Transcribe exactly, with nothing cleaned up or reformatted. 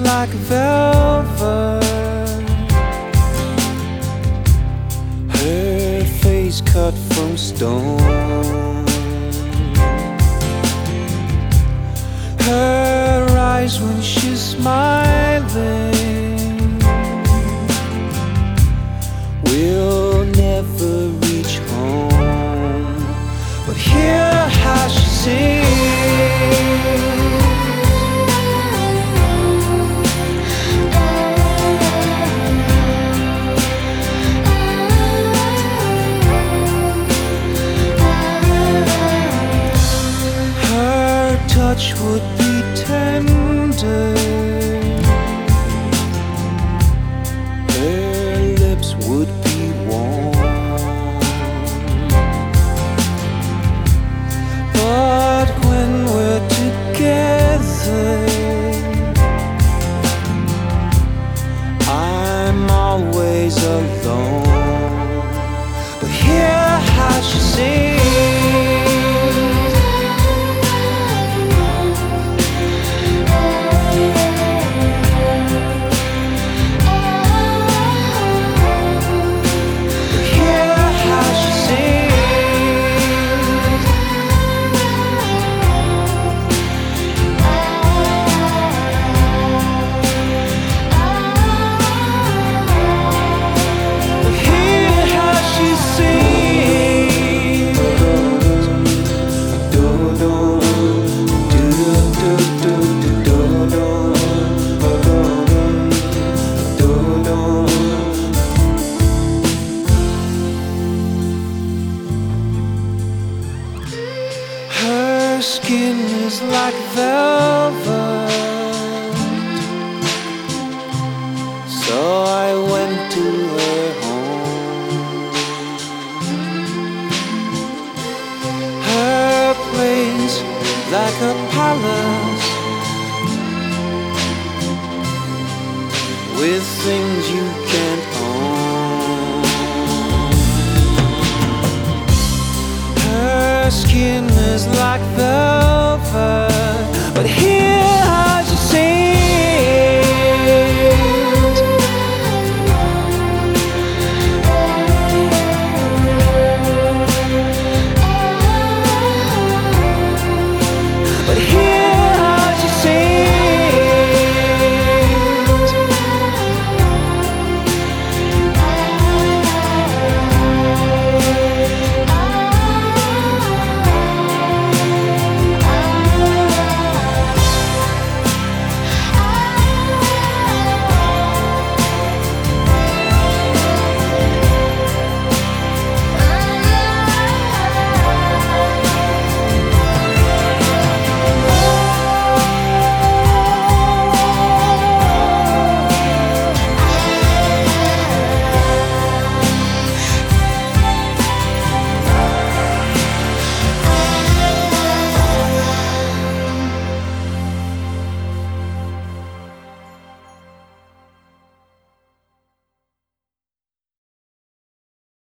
like velvet. Her face cut from stone. Her eyes when she's smiling will never reach home, but hear how she sings. Touch would be tender, her lips would be warm, but when we're together, I'm always alone. But hear how she sings. Her skin is like velvet, so I went to her home. Her place like a palace with things